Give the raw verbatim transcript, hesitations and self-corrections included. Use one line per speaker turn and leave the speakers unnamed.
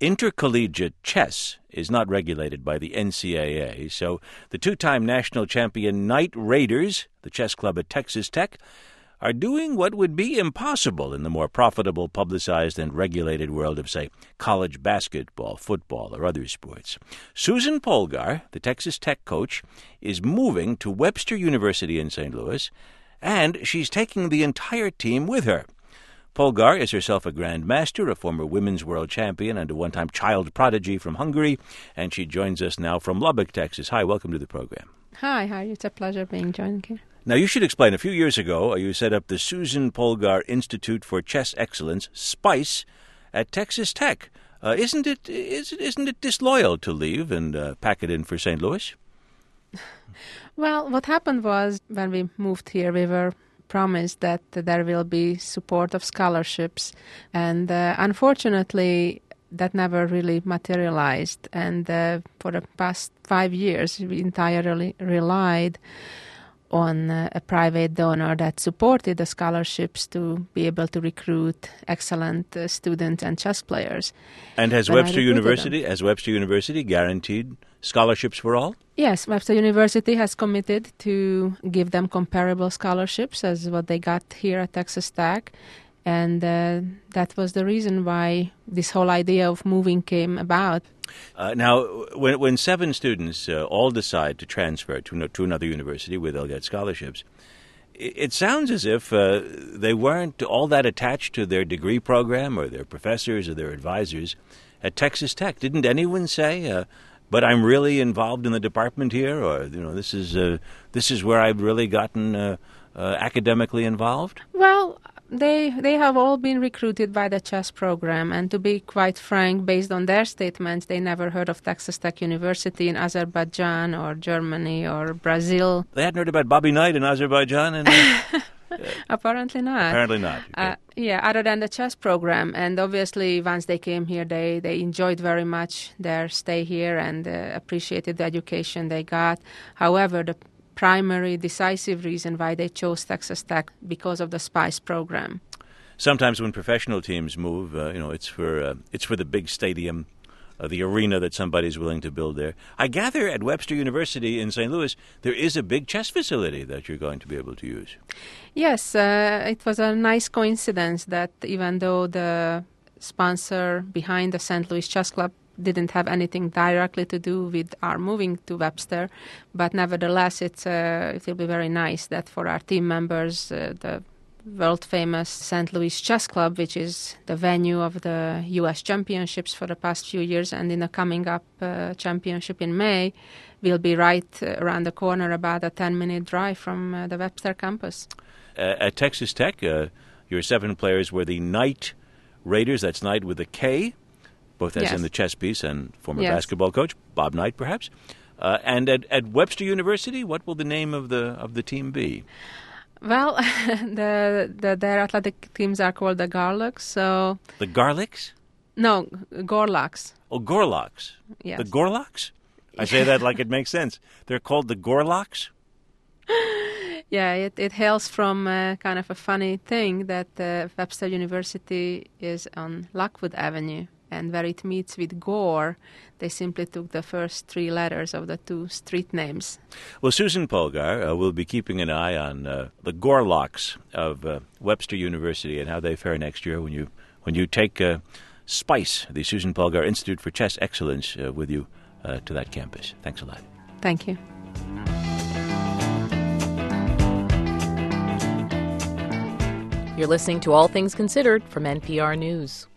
intercollegiate chess is not regulated by the N C A A, so the two-time national champion Knight Raiders, the chess club at Texas Tech, are doing what would be impossible in the more profitable, publicized, and regulated world of, say, college basketball, football, or other sports. Susan Polgar, the Texas Tech coach, is moving to Webster University in Saint Louis, and she's taking the entire team with her. Polgar is herself a grandmaster, a former women's world champion, and a one-time child prodigy from Hungary, and she joins us now from Lubbock, Texas. Hi, welcome to the program.
Hi, hi. It's a pleasure being joined here.
Now, you should explain, a few years ago, you set up the Susan Polgar Institute for Chess Excellence, SPICE, at Texas Tech. Uh, isn't it is, isn't it disloyal to leave and uh, pack it in for Saint Louis?
Well, what happened was, when we moved here, we were promised that there will be support of scholarships, and uh, unfortunately, that never really materialized. And uh, for the past five years, we entirely relied on uh, a private donor that supported the scholarships to be able to recruit excellent uh, students and chess players.
And has
When
Webster University has Webster University guaranteed scholarships for all?
Yes, Webster University has committed to give them comparable scholarships as what they got here at Texas Tech. And uh, that was the reason why this whole idea of moving came about.
Uh, now, when when seven students uh, all decide to transfer to, no, to another university where they'll get scholarships, it, it sounds as if uh, they weren't all that attached to their degree program or their professors or their advisors at Texas Tech. Didn't anyone say, uh, but I'm really involved in the department here, or, you know, this is, uh, this is where I've really gotten uh, uh, academically involved?
Well, They they have all been recruited by the chess program, and to be quite frank, based on their statements, they never heard of Texas Tech University in Azerbaijan or Germany or Brazil.
They hadn't heard about Bobby Knight in Azerbaijan? And, uh,
Apparently not.
Apparently not. Okay.
Uh, yeah, other than the chess program. And obviously, once they came here, they, they enjoyed very much their stay here and uh, appreciated the education they got. However, the primary decisive reason why they chose Texas Tech because of the SPICE program.
Sometimes when professional teams move, uh, you know, it's for uh, it's for the big stadium, uh, the arena that somebody's willing to build there. I gather at Webster University in Saint Louis there is a big chess facility that you're going to be able to use.
Yes, uh, it was a nice coincidence that even though the sponsor behind the Saint Louis Chess Club didn't have anything directly to do with our moving to Webster, but nevertheless, it's uh, it will be very nice that for our team members, uh, the world-famous Saint Louis Chess Club, which is the venue of the U S championships for the past few years, and in the coming up uh, championship in May, will be right uh, around the corner, about a ten-minute drive from uh, the Webster campus.
Uh, at Texas Tech, uh, your seven players were the Knight Raiders. That's Knight with a K, both as
yes.
in the chess piece and former
yes.
basketball coach, Bob Knight, perhaps. Uh, and at, at Webster University, what will the name of the of the team be?
Well, the, the their athletic teams are called the Garlocks. So
the Garlicks?
No, Gorlocks.
Oh, Gorlocks.
Yes.
The Gorlocks? I say that like it makes sense. They're called the Gorlocks?
Yeah, it, it hails from uh, kind of a funny thing that uh, Webster University is on Lockwood Avenue. And where it meets with Gore, they simply took the first three letters of the two street names.
Well, Susan Polgar uh, will be keeping an eye on uh, the Gorlocks of uh, Webster University and how they fare next year when you when you take uh, SPICE, the Susan Polgar Institute for Chess Excellence, uh, with you uh, to that campus. Thanks a lot.
Thank you.
You're listening to All Things Considered from N P R News.